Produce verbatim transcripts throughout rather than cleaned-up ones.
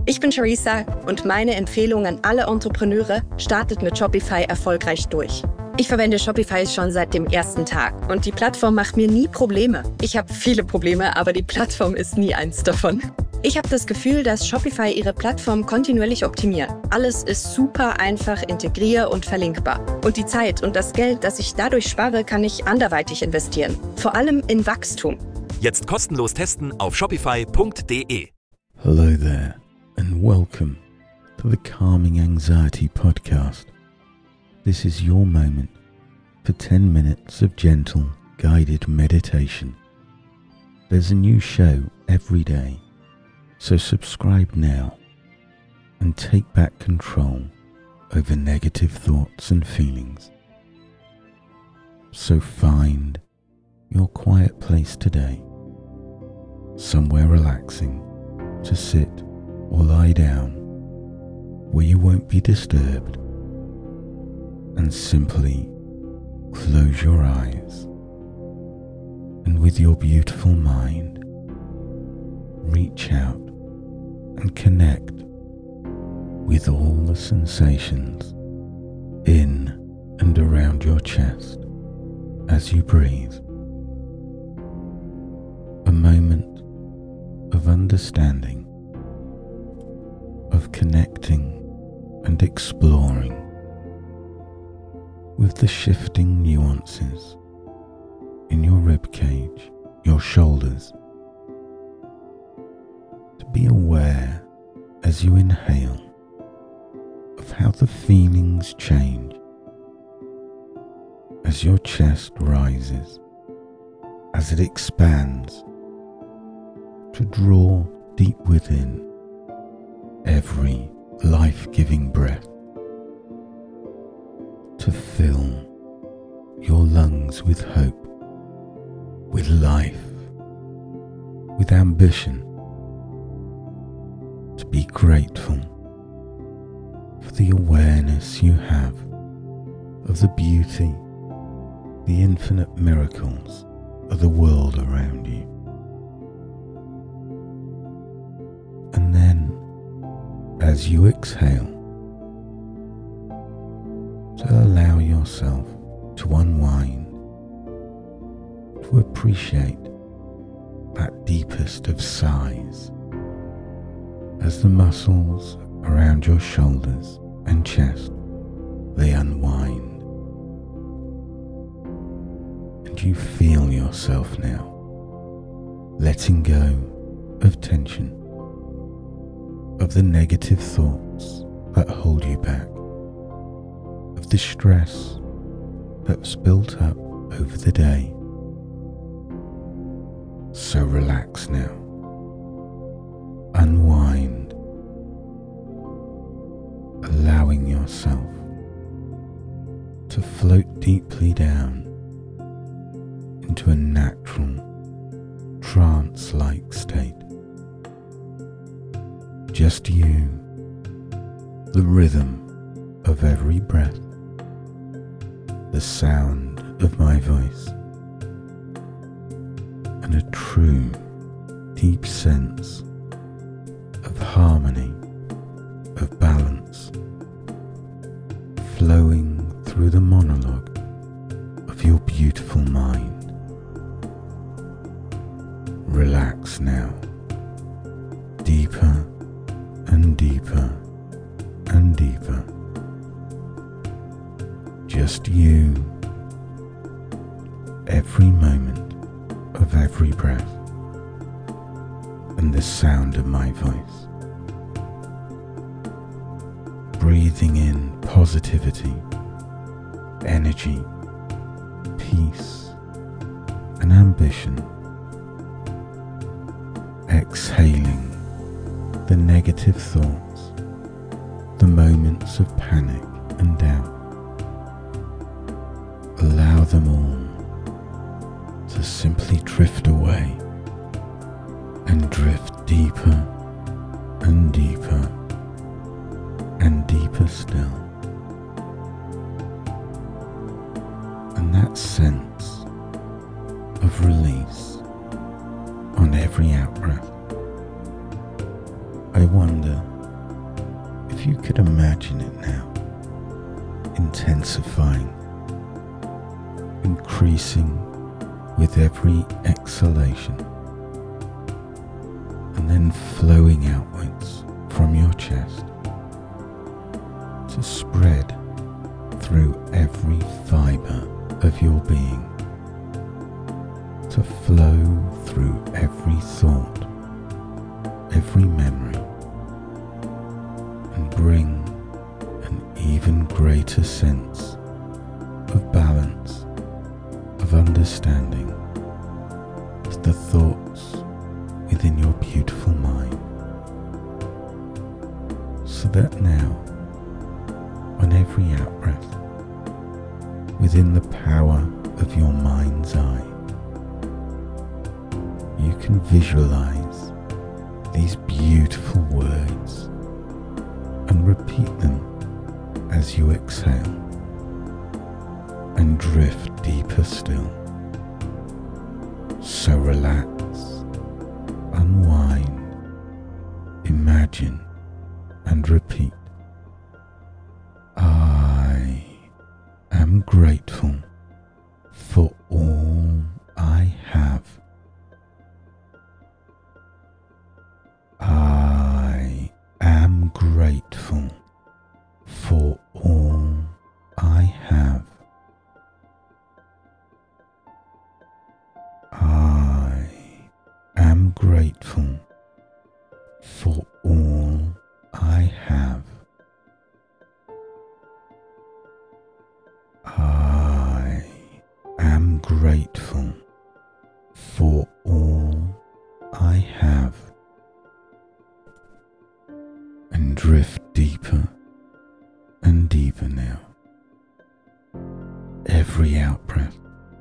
Ich bin Charissa und meine Empfehlung an alle Entrepreneure: startet mit Shopify erfolgreich durch. Ich verwende Shopify schon seit dem ersten Tag und die Plattform macht mir nie Probleme. Ich habe viele Probleme, aber die Plattform ist nie eins davon. Ich habe das Gefühl, dass Shopify ihre Plattform kontinuierlich optimiert. Alles ist super einfach integrier- und verlinkbar. Und die Zeit und das Geld, das ich dadurch spare, kann ich anderweitig investieren. Vor allem in Wachstum. Jetzt kostenlos testen auf shopify punkt de. Hello there and welcome to the Calming Anxiety Podcast. This is your moment for ten minutes of gentle, guided meditation. There's a new show every day, so subscribe now and take back control over negative thoughts and feelings. So find your quiet place today, somewhere relaxing to sit or lie down where you won't be disturbed, and simply close your eyes, and with your beautiful mind reach out and connect with all the sensations in and around your chest as you breathe. A moment of understanding, of connecting and exploring with the shifting nuances in your ribcage, your shoulders. To be aware as you inhale of how the feelings change as your chest rises, as it expands to draw deep within every life-giving breath, to fill your lungs with hope, with life, with ambition, to be grateful for the awareness you have of the beauty, the infinite miracles of the world around you. And then, as you exhale, to allow yourself to unwind, to appreciate that deepest of sighs as the muscles around your shoulders and chest, they unwind, and you feel yourself now letting go of tension, of the negative thoughts that hold you back, of the stress that's built up over the day. So relax now, unwind, allowing yourself to float deeply down into a natural, trance-like state. Just you, the rhythm of every breath, the sound of my voice, and a true, deep sense of harmony, of balance, flowing through the monologue of your beautiful mind. Relax now, deeper and deeper and deeper. Just you, every moment of every breath, and the sound of my voice. Breathing in positivity, energy, peace, and ambition. Exhaling the negative thoughts, the moments of panic and doubt. Allow them all to simply drift away and drift deeper and deeper and deeper still. And that sense of release on every out-breath, I wonder if you could imagine it now, intensifying, increasing with every exhalation, and then flowing outwards from your chest to spread through every fibre of your being, to flow through every thought, every memory, and bring an even greater sense of balance, of understanding to the thoughts within your beautiful mind, so that now, on every out-breath, within the power of your mind's eye, you can visualize these beautiful words and repeat them as you exhale and drift deeper still. So relax, unwind, imagine and repeat. I am grateful for all I have. I am grateful for all I have. I am grateful for all I have. I am grateful for all I have. And drift deeper and deeper now. Every out-breath,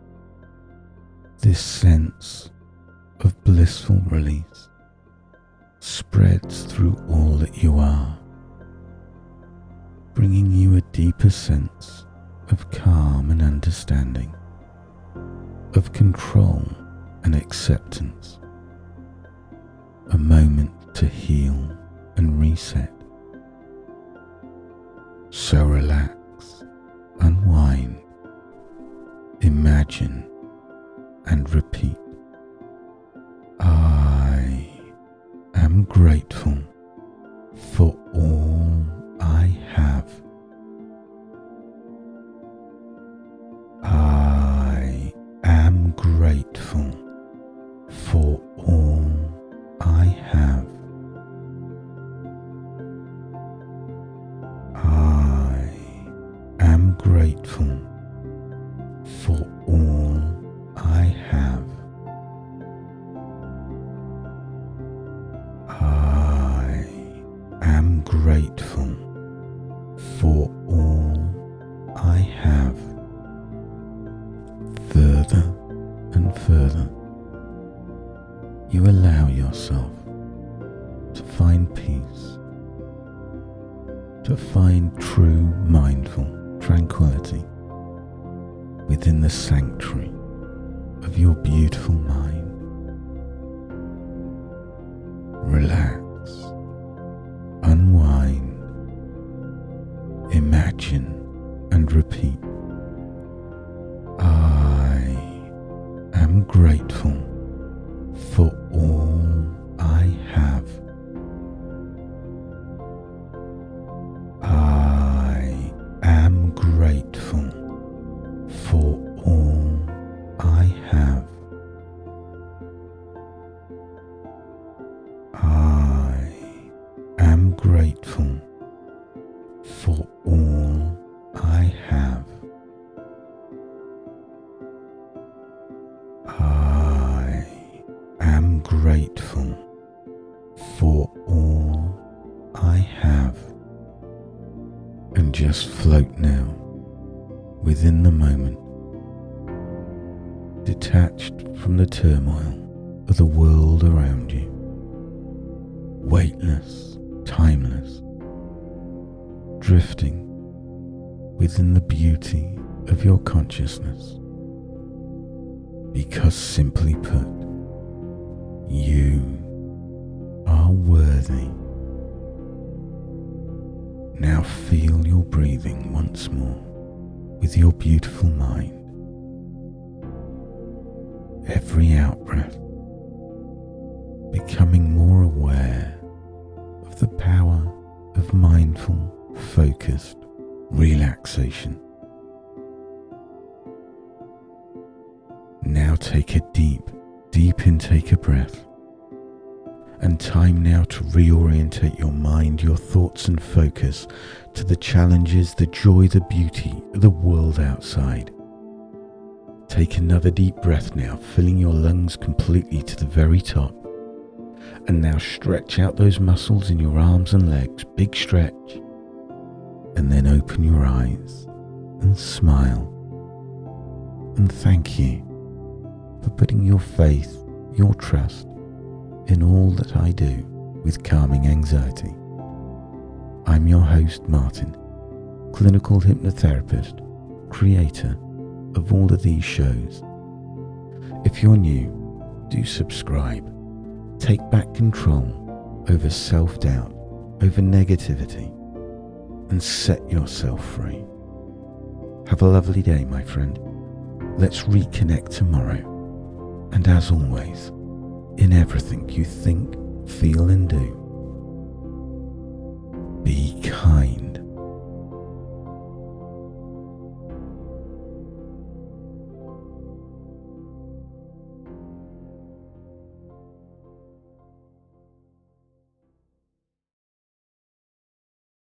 this sense of blissful release spreads through all that you are, bringing you a deeper sense of calm and understanding, of control and acceptance, a moment to heal and reset. So relax, unwind, imagine and repeat. I am grateful for all I have. I am grateful for all I have. I am grateful for all I have. I am grateful for all I have. Further and further, you allow yourself to find peace, to find true mindful tranquility within the sanctuary of your beautiful mind. Relax, unwind, imagine and repeat. I am grateful for all I have. I am grateful for all I have. I am grateful for all I have. I am grateful for all I have. And just float now within the moment, detached from the turmoil of the world around you, weightless, timeless, drifting within the beauty of your consciousness, because simply put, you are worthy. Now feel your breathing once more with your beautiful mind. Every out-breath, becoming more aware of the power of mindful, focused relaxation. Now take a deep, deep intake of breath, and time now to reorientate your mind, your thoughts and focus to the challenges, the joy, the beauty of the world outside. Take another deep breath now, filling your lungs completely to the very top. And now stretch out those muscles in your arms and legs, big stretch. And then open your eyes and smile. And thank you for putting your faith, your trust in all that I do with Calming Anxiety. I'm your host, Martin, clinical hypnotherapist, creator of all of these shows. If you're new, do subscribe. Take back control over self-doubt, over negativity, and set yourself free. Have a lovely day, my friend. Let's reconnect tomorrow. And as always, in everything you think, feel and do, be kind.